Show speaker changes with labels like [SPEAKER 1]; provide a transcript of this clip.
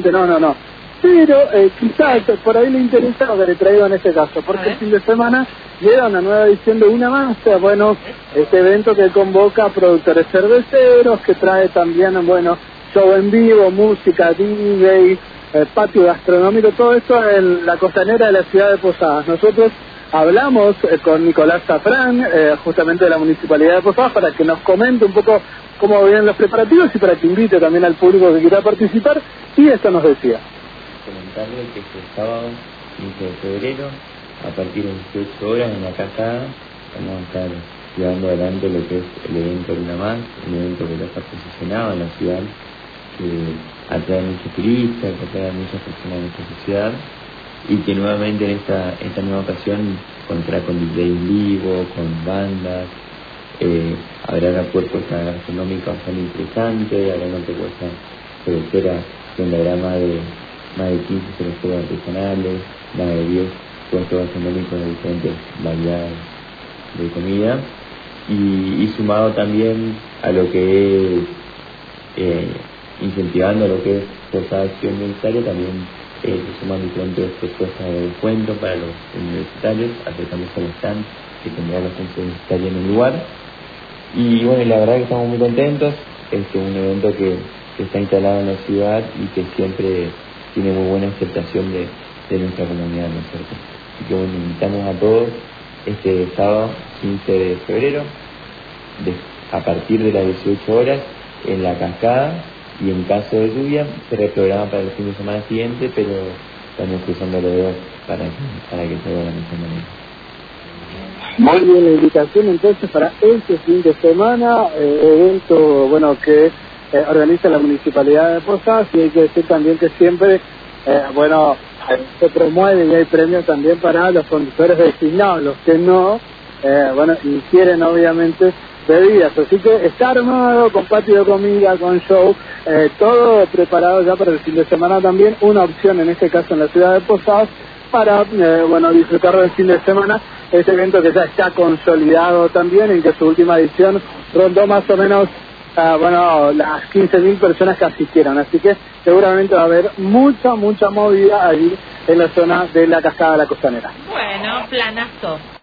[SPEAKER 1] exactamente, no. Pero quizás por ahí le interesa lo que le traigo en este caso, porque el fin de semana llega una nueva edición de Una Más, bueno, este evento que convoca a productores cerveceros, que trae también, bueno, show en vivo, música, DJ, patio gastronómico, todo esto en la costanera de la ciudad de Posadas. Nosotros hablamos con Nicolás Zafrán, justamente de la Municipalidad de Posadas, para que nos comente un poco cómo vienen los preparativos y para que invite también al público que quiera participar, y esto nos decía.
[SPEAKER 2] Comentarle que este sábado, 15 de febrero, a partir de 18 horas en la cascada, vamos a estar llevando adelante lo que es el evento de Una Más, un evento que ya está posicionado en la ciudad, que atrae muchos turistas, que atrae a muchas personas de nuestra sociedad, y que nuevamente en esta nueva ocasión contará con DJ en vivo, con bandas, habrá una propuesta gastronómica bastante interesante, habrá una propuesta cervecera donde habrá más de 15 cerveceros artesanales, más de 10 puestos gastronómicos de diferentes variedades de comida, y sumado también a lo que es incentivando lo que es Posadas Acción Universitaria, también se suman diferentes propuestas de descuento para los universitarios, acercándose al stand que tendrá los centros universitarios en el lugar. Y bueno, la verdad que estamos muy contentos, es un evento que está instalado en la ciudad y que siempre tiene muy buena aceptación de nuestra comunidad, ¿no es cierto? Así que bueno, invitamos a todos este sábado 15 de febrero, a partir de las 18 horas, en la cascada, y en caso de lluvia se reprograma para el fin de semana siguiente, pero estamos cruzando los dedos para que se haga de la misma manera.
[SPEAKER 1] Muy bien, la invitación entonces para este fin de semana, evento bueno que organiza la Municipalidad de Posadas, y hay que decir también que siempre se promueve y hay premios también para los conductores designados, los que no, ingieren obviamente bebidas, así que está armado con patio de comida, con show, todo preparado ya para el fin de semana también, una opción en este caso en la ciudad de Posadas para disfrutar del fin de semana, este evento que ya está consolidado también, en que su última edición rondó más o menos las 15.000 personas que asistieron, así que seguramente va a haber mucha movida allí en la zona de la Cascada de la Costanera.
[SPEAKER 3] Bueno, planazo.